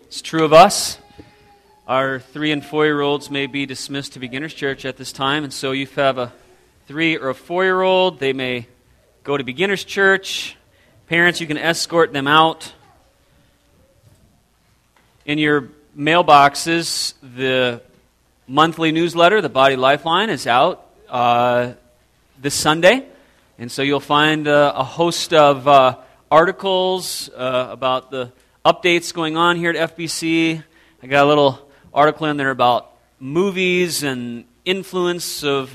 It's true of us. Our 3- and 4-year-olds may be dismissed to Beginners Church at this time, and so if you have a 3- or a 4-year-old, they may go to Beginners Church. Parents, you can escort them out. In your mailboxes, the monthly newsletter, the Body Lifeline, is out this Sunday, and so you'll find a host of articles about the updates going on here at FBC. I got a little article in there about movies and influence of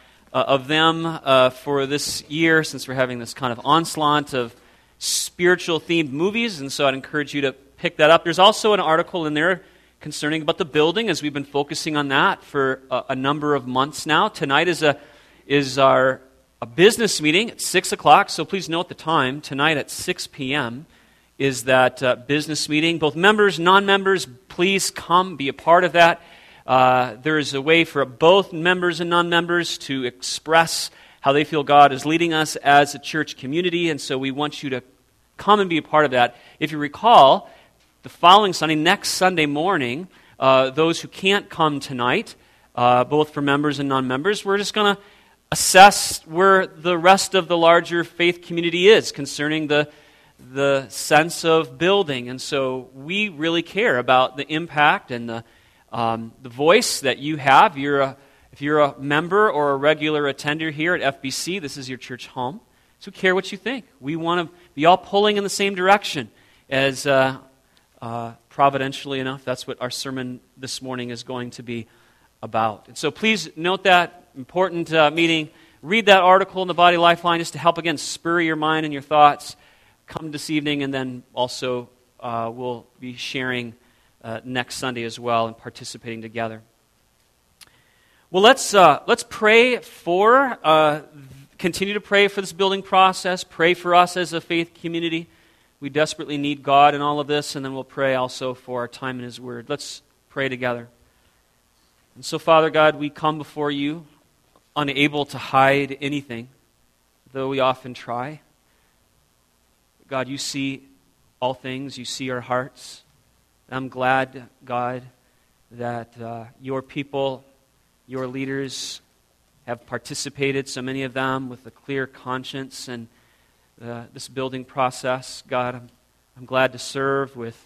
them for this year, since we're having this kind of onslaught of spiritual-themed movies, and so I'd encourage you to pick that up. There's also an article in there concerning about the building, as we've been focusing on that for a number of months now. Tonight is our business meeting at 6 o'clock, so please note the time. Tonight at 6 p.m. is that business meeting. Both members, non-members, please come, be a part of that. There is a way for both members and non-members to express how they feel God is leading us as a church community, and so we want you to come and be a part of that. If you recall, the following Sunday, next Sunday morning, those who can't come tonight, both for members and non-members, we're just going to assess where the rest of the larger faith community is concerning the sense of building. And so we really care about the impact and the voice that you have. If you're a member or a regular attender here at FBC, this is your church home. So we care what you think. We want to be all pulling in the same direction. As providentially enough, that's what our sermon this morning is going to be about. And so please note that important meeting. Read that article in the Body Lifeline just to help, again, spur your mind and your thoughts. Come this evening, and then also we'll be sharing next Sunday as well and participating together. Well, let's pray for, continue to pray for this building process. Pray for us as a faith community. We desperately need God in all of this, and then we'll pray also for our time in His Word. Let's pray together. And so, Father God, we come before you unable to hide anything, though we often try. God, you see all things. You see our hearts. I'm glad, God, that your people, your leaders, have participated, so many of them, with a clear conscience and this building process. God, I'm glad to serve with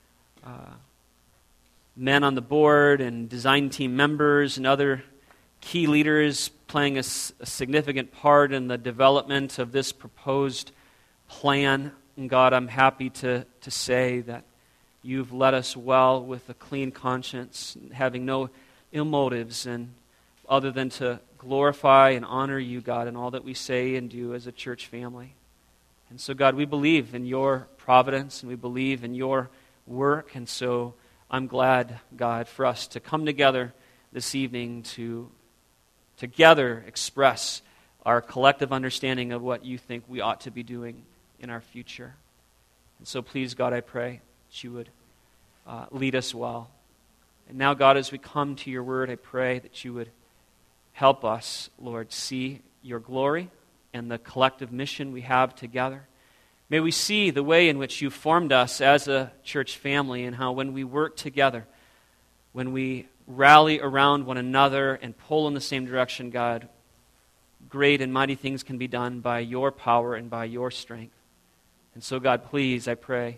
men on the board and design team members and other key leaders playing a significant part in the development of this proposed plan. And God, I'm happy to say that you've led us well with a clean conscience, having no ill motives, and other than to glorify and honor you, God, in all that we say and do as a church family. And so, God, we believe in your providence, and we believe in your work, and so I'm glad, God, for us to come together this evening to together express our collective understanding of what you think we ought to be doing in our future. And so please, God, I pray that you would lead us well. And now, God, as we come to your word, I pray that you would help us, Lord, see your glory and the collective mission we have together. May we see the way in which you formed us as a church family, and how when we work together, when we rally around one another and pull in the same direction, God, great and mighty things can be done by your power and by your strength. And so, God, please, I pray,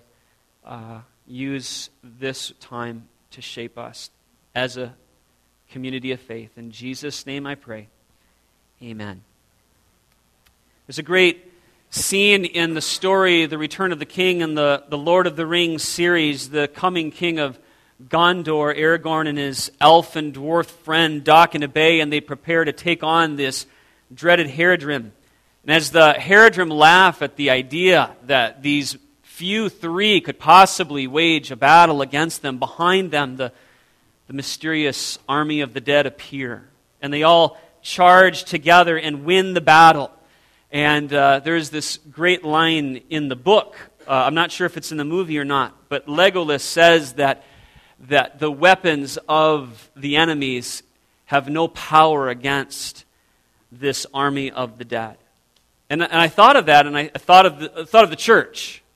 use this time to shape us as a community of faith. In Jesus' name I pray. Amen. There's a great scene in the story, The Return of the King, in the Lord of the Rings series. The coming king of Gondor, Aragorn, and his elf and dwarf friend dock in a bay, and they prepare to take on this dreaded Haradrim. And as the Haradrim laugh at the idea that these few three could possibly wage a battle against them, behind them the mysterious army of the dead appear. And they all charge together and win the battle. And there's this great line in the book. I'm not sure if it's in the movie or not, but Legolas says that the weapons of the enemies have no power against this army of the dead. And I thought of that, and I thought of the church.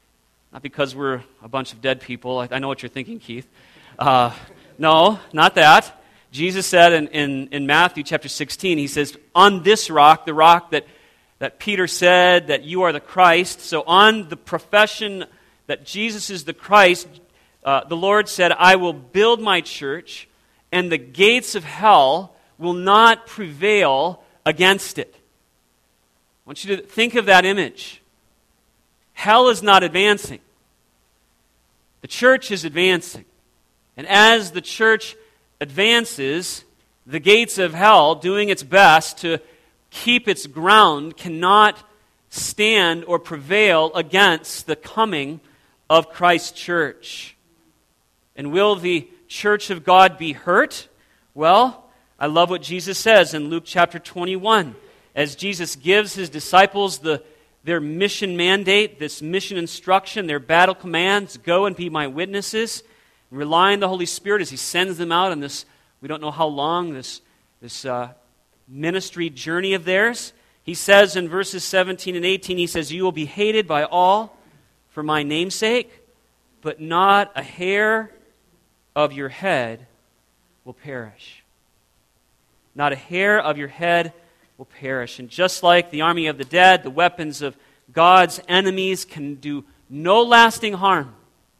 Not because we're a bunch of dead people. I know what you're thinking, Keith. No, not that. Jesus said in Matthew chapter 16, he says, on this rock, the rock that Peter said that you are the Christ, so on the profession that Jesus is the Christ, the Lord said, I will build my church, and the gates of hell will not prevail against it. I want you to think of that image. Hell is not advancing. The church is advancing. And as the church advances, the gates of hell, doing its best to keep its ground, cannot stand or prevail against the coming of Christ's church. And will the church of God be hurt? Well, I love what Jesus says in Luke chapter 21. As Jesus gives his disciples their mission mandate, this mission instruction, their battle commands, go and be my witnesses, and rely on the Holy Spirit as he sends them out on this, we don't know how long, this ministry journey of theirs. He says in verses 17 and 18, he says, you will be hated by all for my name's sake, but not a hair of your head will perish. Not a hair of your head will perish. And just like the army of the dead, the weapons of God's enemies can do no lasting harm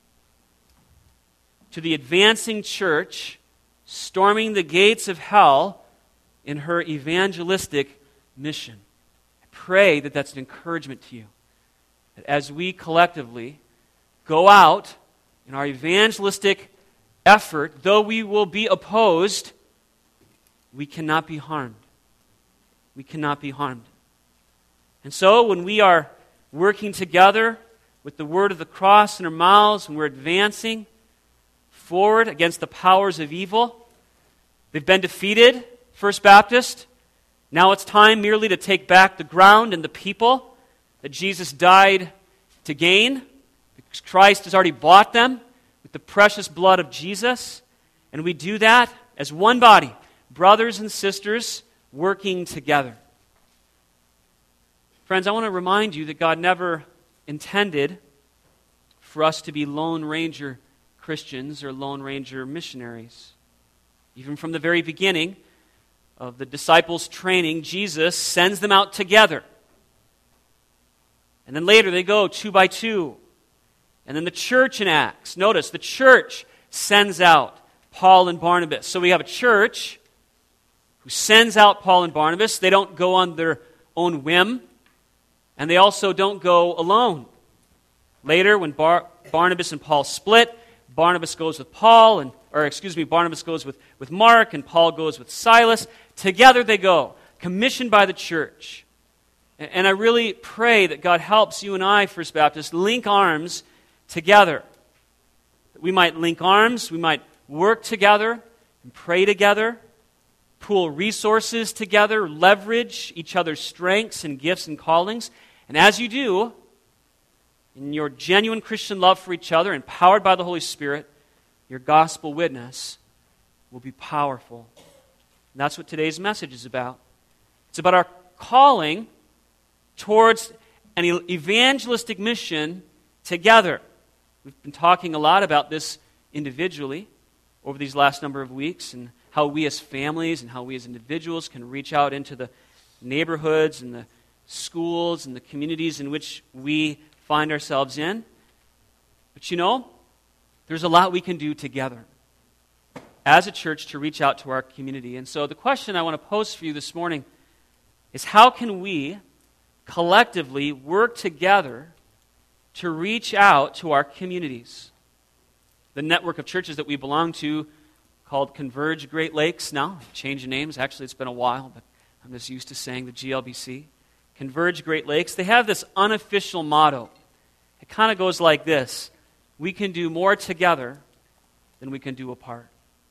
to the advancing church storming the gates of hell in her evangelistic mission. I pray that that's an encouragement to you. That as we collectively go out in our evangelistic effort, though we will be opposed, we cannot be harmed. We cannot be harmed. And so when we are working together with the word of the cross in our mouths, and we're advancing forward against the powers of evil, they've been defeated, First Baptist. Now it's time merely to take back the ground and the people that Jesus died to gain, because Christ has already bought them with the precious blood of Jesus. And we do that as one body, brothers and sisters, working together. Friends, I want to remind you that God never intended for us to be Lone Ranger Christians or Lone Ranger missionaries. Even from the very beginning of the disciples' training, Jesus sends them out together. And then later they go 2 by 2. And then the church in Acts, notice, the church sends out Paul and Barnabas. So we have a church who sends out Paul and Barnabas. They don't go on their own whim. And they also don't go alone. Later, when Barnabas and Paul split, Barnabas goes with Barnabas goes with Mark, and Paul goes with Silas. Together they go, commissioned by the church. And I really pray that God helps you and I, First Baptist, link arms together. That we might link arms, we might work together and pray together, pool resources together, leverage each other's strengths and gifts and callings. And as you do, in your genuine Christian love for each other, empowered by the Holy Spirit, your gospel witness will be powerful. And that's what today's message is about. It's about our calling towards an evangelistic mission together. We've been talking a lot about this individually over these last number of weeks, and how we as families and how we as individuals can reach out into the neighborhoods and the schools and the communities in which we find ourselves in. But you know, there's a lot we can do together as a church to reach out to our community. And so the question I want to pose for you this morning is, how can we collectively work together to reach out to our communities? The network of churches that we belong to, called Converge Great Lakes now, change of names. Actually, it's been a while, but I'm just used to saying the GLBC. Converge Great Lakes. They have this unofficial motto. It kind of goes like this: we can do more together than we can do apart.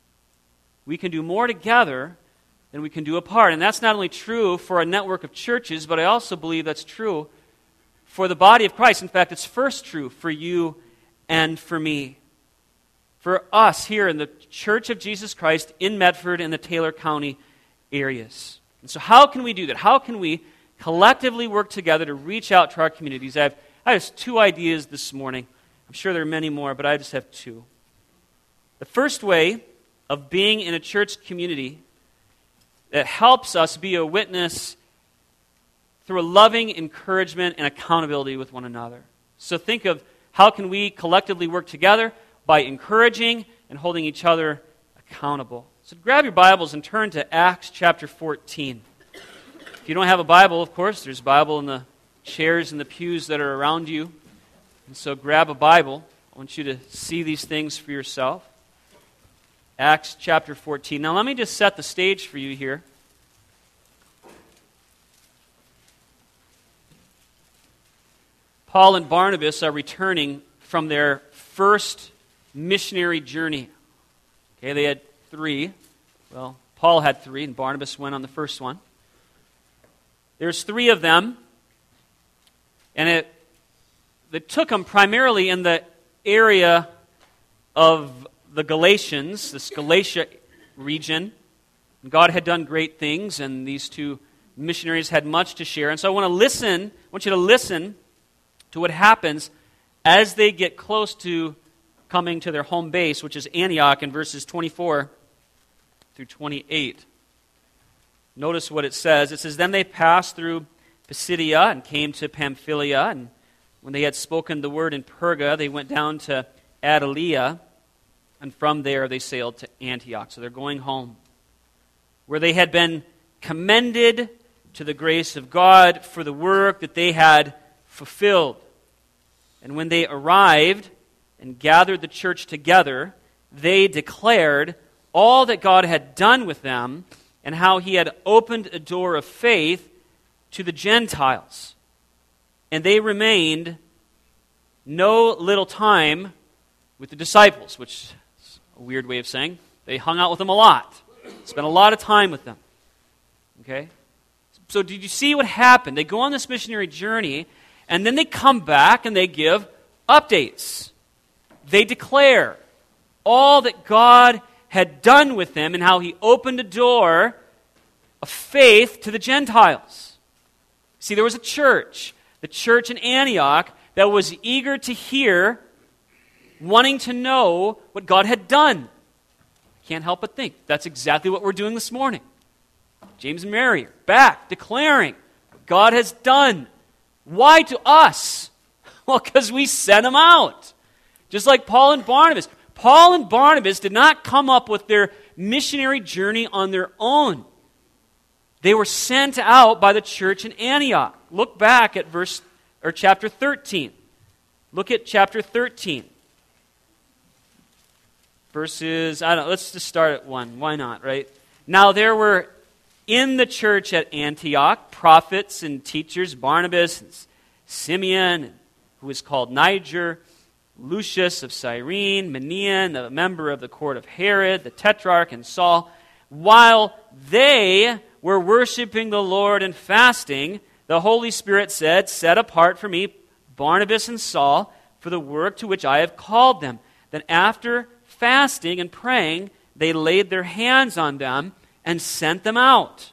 We can do more together than we can do apart. And that's not only true for a network of churches, but I also believe that's true for the body of Christ. In fact, it's first true for you and for me. For us here in the Church of Jesus Christ in Medford and the Taylor County areas. And so how can we do that? How can we collectively work together to reach out to our communities? I have 2 ideas this morning. I'm sure there are many more, but I just have two. The first way of being in a church community that helps us be a witness through a loving encouragement and accountability with one another. So think of how can we collectively work together by encouraging and holding each other accountable. So grab your Bibles and turn to Acts chapter 14. If you don't have a Bible, of course, there's a Bible in the chairs and the pews that are around you. And so grab a Bible. I want you to see these things for yourself. Acts chapter 14. Now let me just set the stage for you here. Paul and Barnabas are returning from their first missionary journey. Okay, they had 3. Well, Paul had 3, and Barnabas went on the first one. There's 3 of them, and it took them primarily in the area of the Galatians, this Galatia region. And God had done great things, and these 2 missionaries had much to share. And so I want you to listen to what happens as they get close to coming to their home base, which is Antioch, in verses 24 through 28. Notice what it says. It says, "Then they passed through Pisidia and came to Pamphylia, and when they had spoken the word in Perga, they went down to Attalia, and from there they sailed to Antioch." So they're going home, where they had been commended to the grace of God for the work that they had fulfilled. And when they arrived and gathered the church together, they declared all that God had done with them and how he had opened a door of faith to the Gentiles. And they remained no little time with the disciples, which is a weird way of saying they hung out with them a lot. Spent a lot of time with them. Okay? So did you see what happened? They go on this missionary journey, and then they come back and they give updates. They declare all that God had done with them and how he opened a door of faith to the Gentiles. See, there was a church, the church in Antioch, that was eager to hear, wanting to know what God had done. I can't help but think that's exactly what we're doing this morning. James and Mary are back declaring what God has done. Why to us? Well, because we sent them out. Just like Paul and Barnabas. Paul and Barnabas did not come up with their missionary journey on their own. They were sent out by the church in Antioch. Look back at chapter 13. Look at chapter 13. Let's just start at 1. Why not, right? Now there were in the church at Antioch prophets and teachers, Barnabas and Simeon, who was called Niger, Lucius of Cyrene, Manaen, a member of the court of Herod, the Tetrarch, and Saul. While they were worshiping the Lord and fasting, the Holy Spirit said, "Set apart for me Barnabas and Saul for the work to which I have called them." Then after fasting and praying, they laid their hands on them and sent them out.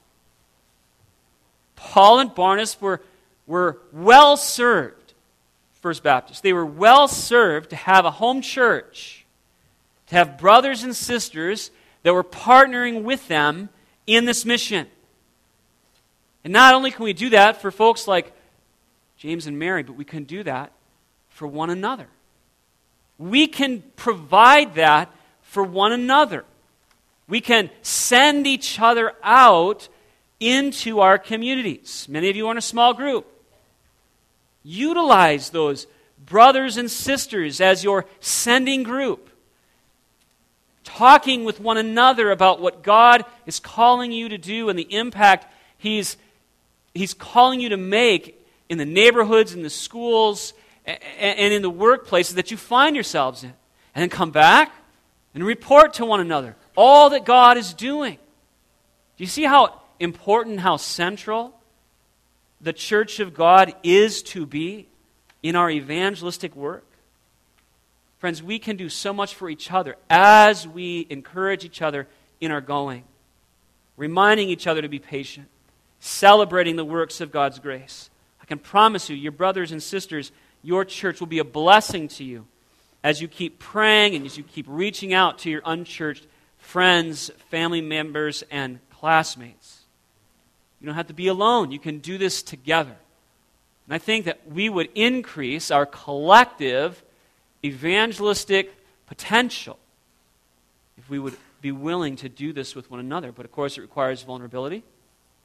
Paul and Barnabas were well served. First Baptist. They were well served to have a home church, to have brothers and sisters that were partnering with them in this mission. And not only can we do that for folks like James and Mary, but we can do that for one another. We can provide that for one another. We can send each other out into our communities. Many of you are in a small group. Utilize those brothers and sisters as your sending group. Talking with one another about what God is calling you to do and the impact He's calling you to make in the neighborhoods, in the schools, and in the workplaces that you find yourselves in. And then come back and report to one another all that God is doing. Do you see how important, how central the church of God is to be in our evangelistic work? Friends, we can do so much for each other as we encourage each other in our going, reminding each other to be patient, celebrating the works of God's grace. I can promise you, your brothers and sisters, your church will be a blessing to you as you keep praying and as you keep reaching out to your unchurched friends, family members, and classmates. You don't have to be alone. You can do this together. And I think that we would increase our collective evangelistic potential if we would be willing to do this with one another. But of course, it requires vulnerability. It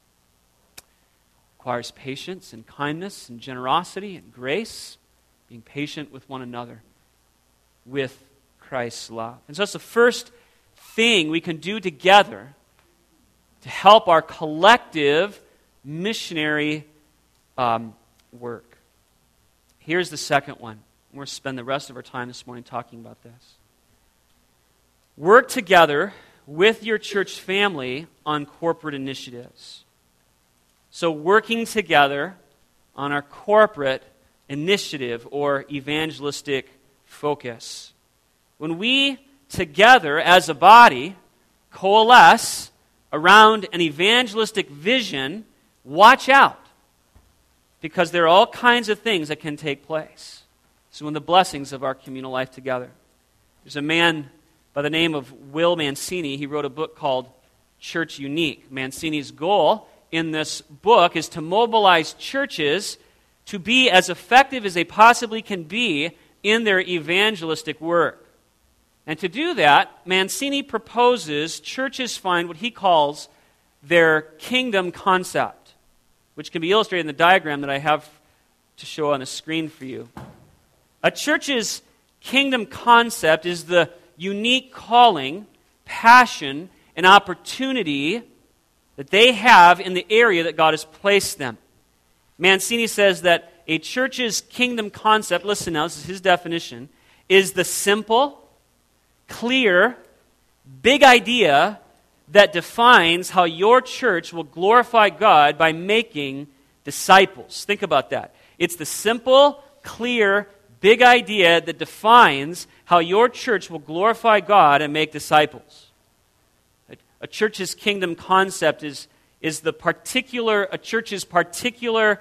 requires patience and kindness and generosity and grace, being patient with one another with Christ's love. And so that's the first thing we can do together to help our collective missionary work. Here's the second one. We're going to spend the rest of our time this morning talking about this. Work together with your church family on corporate initiatives. So working together on our corporate initiative or evangelistic focus. When we together as a body coalesce around an evangelistic vision, watch out, because there are all kinds of things that can take place. So one of the blessings of our communal life together. There's a man by the name of Will Mancini. He wrote a book called Church Unique. Mancini's goal in this book is to mobilize churches to be as effective as they possibly can be in their evangelistic work. And to do that, Mancini proposes churches find what he calls their kingdom concept, which can be illustrated in the diagram that I have to show on the screen for you. A church's kingdom concept is the unique calling, passion, and opportunity that they have in the area that God has placed them. Mancini says that a church's kingdom concept, listen now, this is his definition, is the simple, clear, big idea that defines how your church will glorify God by making disciples. Think about that. It's the simple, clear, big idea that defines how your church will glorify God and make disciples. A church's kingdom concept is a church's particular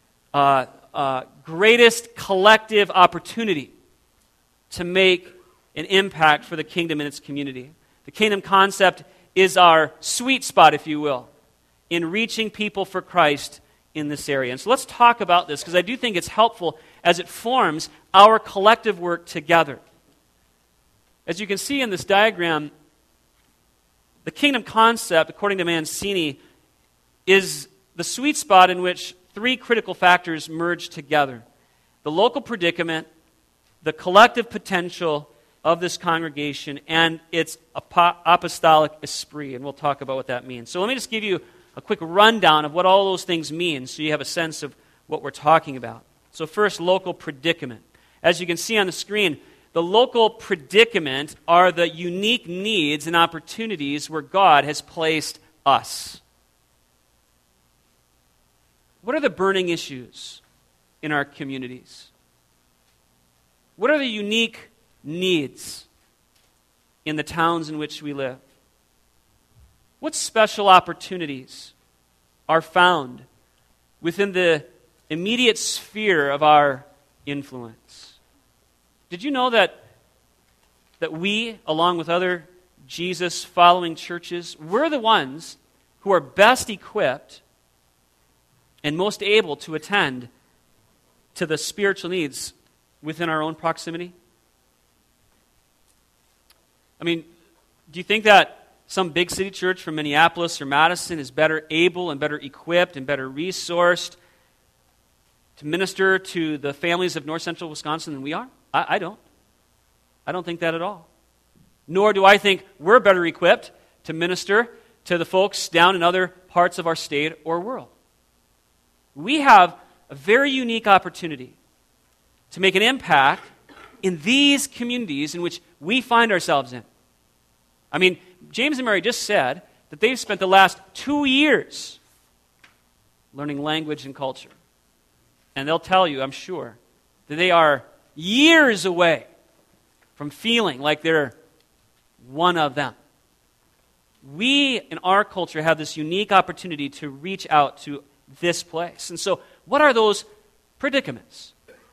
greatest collective opportunity to make an impact for the kingdom in its community. The kingdom concept is our sweet spot, if you will, in reaching people for Christ in this area. And so let's talk about this, because I do think it's helpful as it forms our collective work together. As you can see in this diagram, the kingdom concept, according to Mancini, is the sweet spot in which three critical factors merge together: the local predicament, the collective potential of this congregation, and its apostolic esprit. And we'll talk about what that means. So let me just give you a quick rundown of what all those things mean so you have a sense of what we're talking about. So first, local predicament. As you can see on the screen, the local predicament are the unique needs and opportunities where God has placed us. What are the burning issues in our communities? What are the unique needs in the towns in which we live? What special opportunities are found within the immediate sphere of our influence? Did you know that we, along with other Jesus-following churches, we're the ones who are best equipped and most able to attend to the spiritual needs within our own proximity? I mean, do you think that some big city church from Minneapolis or Madison is better able and better equipped and better resourced to minister to the families of north central Wisconsin than we are? I don't. I don't think that at all. Nor do I think we're better equipped to minister to the folks down in other parts of our state or world. We have a very unique opportunity to make an impact in these communities in which we find ourselves in. I mean, James and Mary just said that they've spent the last 2 years learning language and culture. And they'll tell you, I'm sure, that they are years away from feeling like they're one of them. We, in our culture, have this unique opportunity to reach out to this place. And so, what are those predicaments?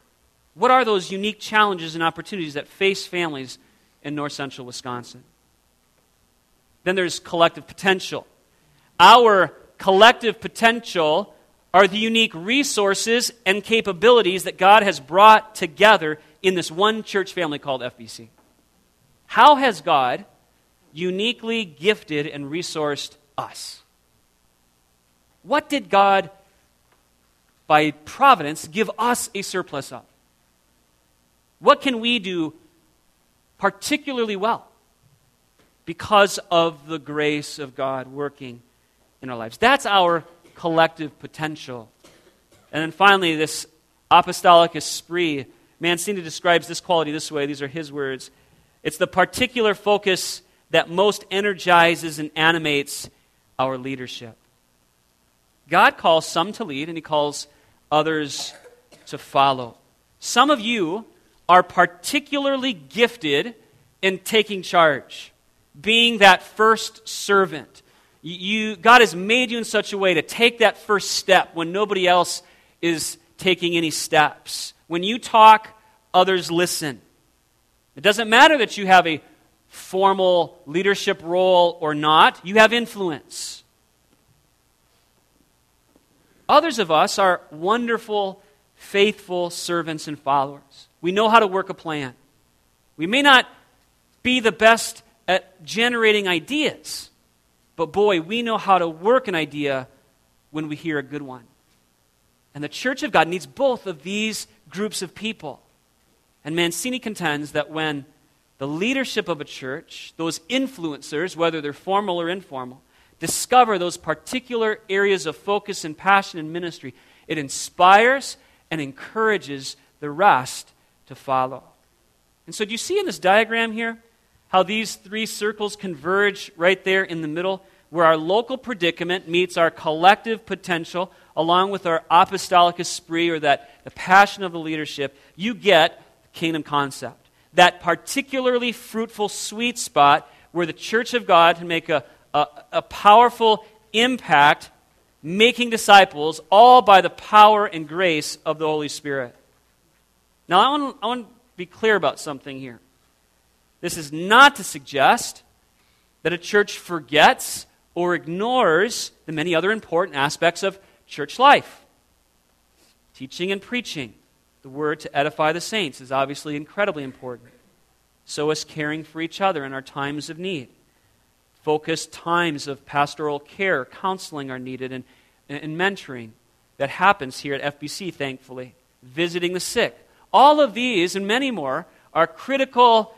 What are those unique challenges and opportunities that face families in north central Wisconsin? Then there's collective potential. Our collective potential are the unique resources and capabilities that God has brought together in this one church family called FBC. How has God uniquely gifted and resourced us? What did God, by providence, give us a surplus of? What can we do particularly well because of the grace of God working in our lives? That's our collective potential. And then finally, this apostolic esprit. Mancini describes this quality this way. These are his words. It's the particular focus that most energizes and animates our leadership. God calls some to lead, and he calls others to follow. Some of you are particularly gifted in taking charge, being that first servant. God has made you in such a way to take that first step when nobody else is taking any steps. When you talk, others listen. It doesn't matter that you have a formal leadership role or not. You have influence. Others of us are wonderful, faithful servants and followers. We know how to work a plan. We may not be the best at generating ideas, but boy, we know how to work an idea when we hear a good one. And the Church of God needs both of these groups of people. And Mancini contends that when the leadership of a church, those influencers, whether they're formal or informal, discover those particular areas of focus and passion in ministry, it inspires and encourages the rest to follow. And so do you see in this diagram here how these three circles converge right there in the middle, where our local predicament meets our collective potential along with our apostolic esprit, or the passion of the leadership? You get kingdom concept. That particularly fruitful sweet spot where the Church of God can make a powerful impact, making disciples, all by the power and grace of the Holy Spirit. Now, I want to be clear about something here. This is not to suggest that a church forgets or ignores the many other important aspects of church life. Teaching and preaching the word to edify the saints is obviously incredibly important. So is caring for each other in our times of need. Focused times of pastoral care, counseling are needed, and mentoring that happens here at FBC, thankfully. Visiting the sick. All of these and many more are critical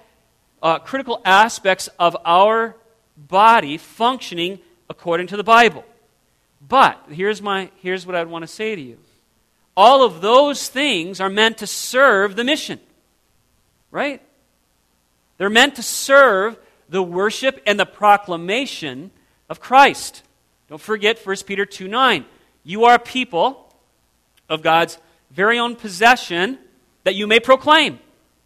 aspects of our body functioning according to the Bible. But here's what I want to say to you. All of those things are meant to serve the mission, right? They're meant to serve the worship and the proclamation of Christ. Don't forget 1 Peter 2:9. You are people of God's very own possession that you may proclaim.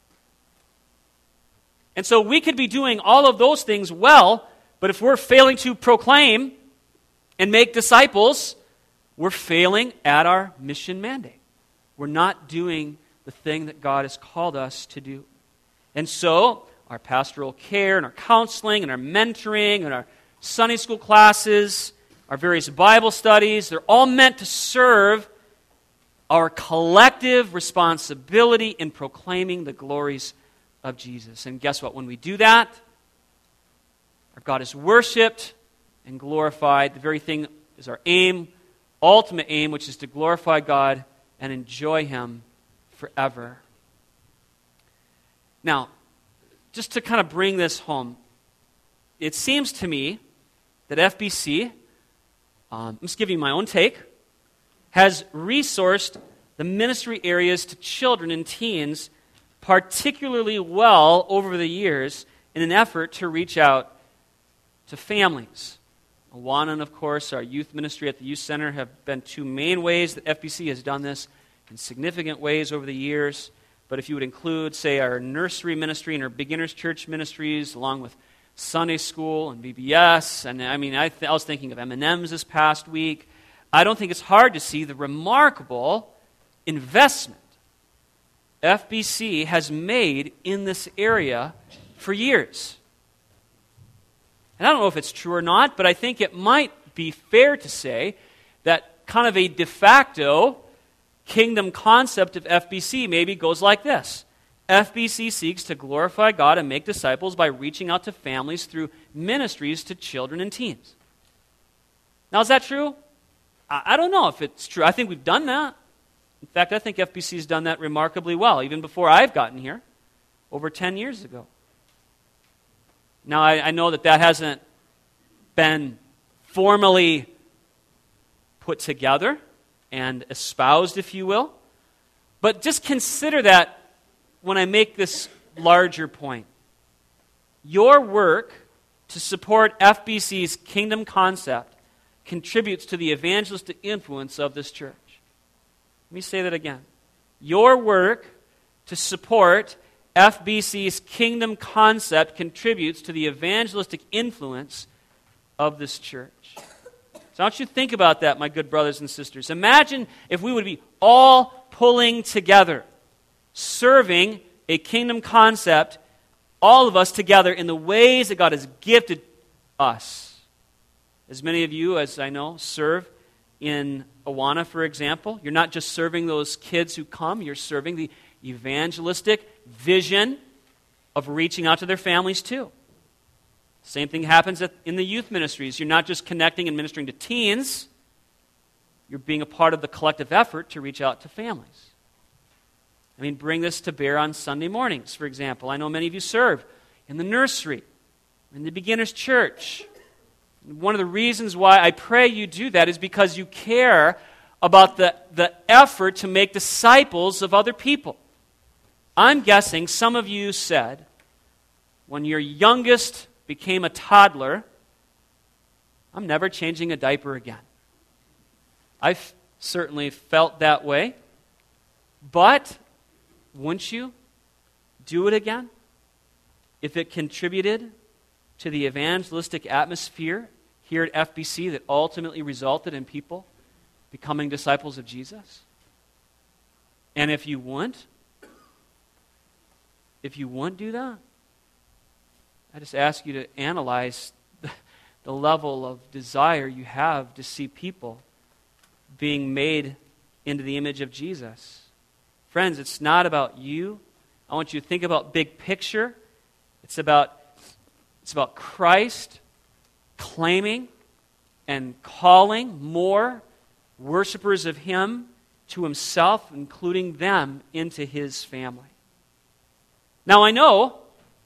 And so we could be doing all of those things well, but if we're failing to proclaim and make disciples, we're failing at our mission mandate. We're not doing the thing that God has called us to do. And so, our pastoral care and our counseling and our mentoring and our Sunday school classes, our various Bible studies, they're all meant to serve our collective responsibility in proclaiming the glories of Jesus. And guess what? When we do that, our God is worshipped and glorified. The very thing is our aim, ultimate aim, which is to glorify God and enjoy Him forever. Now, just to kind of bring this home, it seems to me that FBC, I'm just giving you my own take, has resourced the ministry areas to children and teens particularly well over the years in an effort to reach out to families. Awana and, of course, our youth ministry at the Youth Center have been two main ways that FBC has done this in significant ways over the years. But if you would include, say, our nursery ministry and our beginners church ministries, along with Sunday school and VBS, and I was thinking of M&Ms this past week, I don't think it's hard to see the remarkable investment FBC has made in this area for years. And I don't know if it's true or not, but I think it might be fair to say that kind of a de facto kingdom concept of FBC maybe goes like this. FBC seeks to glorify God and make disciples by reaching out to families through ministries to children and teens. Now, is that true? I don't know if it's true. I think we've done that. In fact, I think FBC has done that remarkably well, even before I've gotten here, over 10 years ago. Now, I know that hasn't been formally put together and espoused, if you will, but just consider that when I make this larger point. Your work to support FBC's kingdom concept contributes to the evangelistic influence of this church. Let me say that again. Your work to support FBC's kingdom concept contributes to the evangelistic influence of this church. So I want you to think about that, my good brothers and sisters. Imagine if we would be all pulling together, serving a kingdom concept, all of us together in the ways that God has gifted us. As many of you, as I know, serve in Awana, for example. You're not just serving those kids who come, you're serving the evangelistic vision of reaching out to their families too. Same thing happens in the youth ministries. You're not just connecting and ministering to teens, you're being a part of the collective effort to reach out to families. I mean, bring this to bear on Sunday mornings, for example. I know many of you serve in the nursery, in the beginner's church. One of the reasons why I pray you do that is because you care about the effort to make disciples of other people. I'm guessing some of you said, when your youngest became a toddler, I'm never changing a diaper again. I've certainly felt that way. But wouldn't you do it again if it contributed to the evangelistic atmosphere here at FBC that ultimately resulted in people becoming disciples of Jesus? And if you wouldn't do that, I just ask you to analyze the level of desire you have to see people being made into the image of Jesus. Friends, it's not about you. I want you to think about big picture. It's about Christ claiming and calling more worshipers of Him to Himself, including them into His family. Now, I know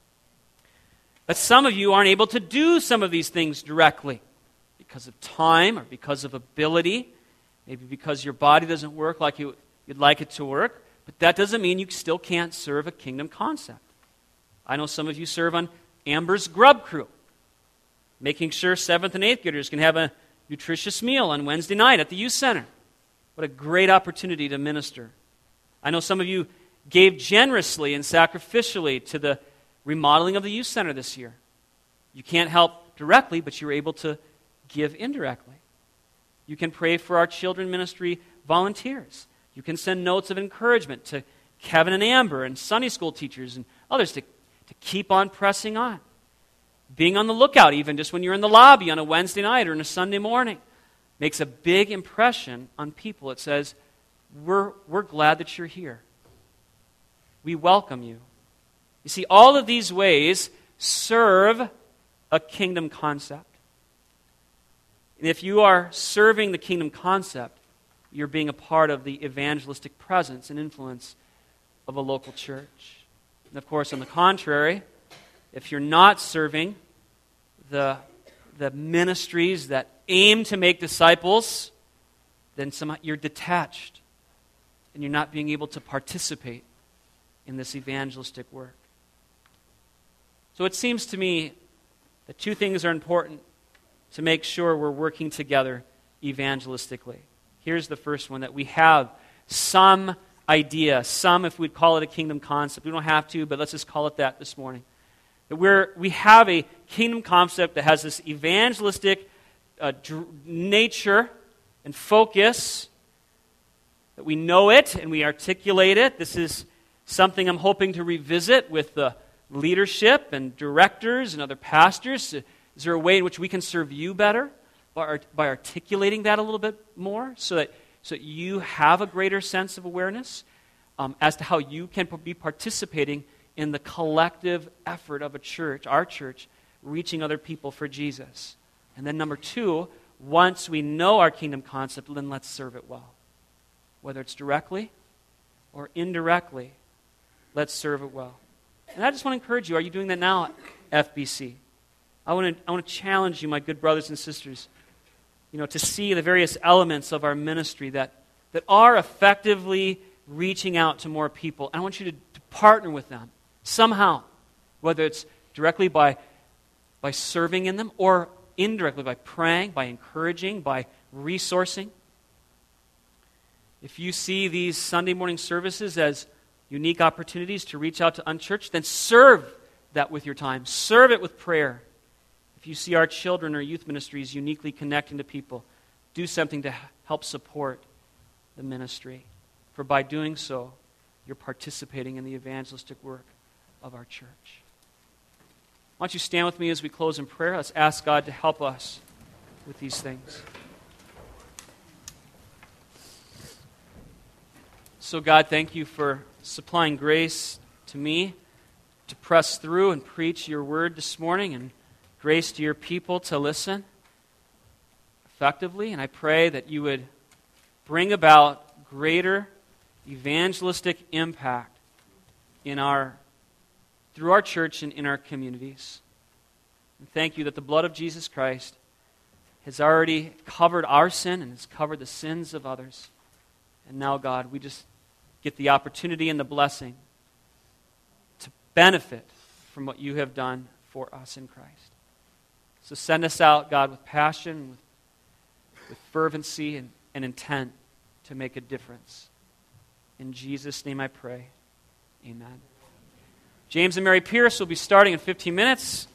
that some of you aren't able to do some of these things directly because of time or because of ability, maybe because your body doesn't work like you'd like it to work, but that doesn't mean you still can't serve a kingdom concept. I know some of you serve on Amber's Grub Crew, making sure 7th and 8th graders can have a nutritious meal on Wednesday night at the youth center. What a great opportunity to minister. I know some of you gave generously and sacrificially to the remodeling of the youth center this year. You can't help directly, but you're able to give indirectly. You can pray for our children ministry volunteers. You can send notes of encouragement to Kevin and Amber and Sunday school teachers and others to keep on pressing on. Being on the lookout, even just when you're in the lobby on a Wednesday night or on a Sunday morning, makes a big impression on people. It says, we're glad that you're here. We welcome you. You see, all of these ways serve a kingdom concept. And if you are serving the kingdom concept, you're being a part of the evangelistic presence and influence of a local church. And of course, on the contrary, if you're not serving the ministries that aim to make disciples, then you're detached and you're not being able to participate in this evangelistic work. So it seems to me that two things are important to make sure we're working together evangelistically. Here's the first one, that we have some idea, if we'd call it a kingdom concept. We don't have to, but let's just call it that this morning. That we have a kingdom concept that has this evangelistic nature and focus, that we know it and we articulate it. This is something I'm hoping to revisit with the leadership and directors and other pastors. Is there a way in which we can serve you better by articulating that a little bit more so that you have a greater sense of awareness as to how you can be participating in the collective effort of a church, our church, reaching other people for Jesus? And then number 2, once we know our kingdom concept, then let's serve it well. Whether it's directly or indirectly, let's serve it well. And I just want to encourage you, are you doing that now at FBC? I want to challenge you, my good brothers and sisters, to see the various elements of our ministry that are effectively reaching out to more people. And I want you to partner with them somehow, whether it's directly by serving in them or indirectly by praying, by encouraging, by resourcing. If you see these Sunday morning services as unique opportunities to reach out to unchurched, then serve that with your time. Serve it with prayer. If you see our children or youth ministries uniquely connecting to people, do something to help support the ministry. For by doing so, you're participating in the evangelistic work of our church. Why don't you stand with me as we close in prayer? Let's ask God to help us with these things. So God, thank you for supplying grace to me to press through and preach your word this morning, and grace to your people to listen effectively. And I pray that you would bring about greater evangelistic impact through our church and in our communities. And thank you that the blood of Jesus Christ has already covered our sin and has covered the sins of others. And now, God, we just get the opportunity and the blessing to benefit from what you have done for us in Christ. So send us out, God, with passion, with fervency and intent to make a difference. In Jesus' name I pray. Amen. James and Mary Pierce will be starting in 15 minutes.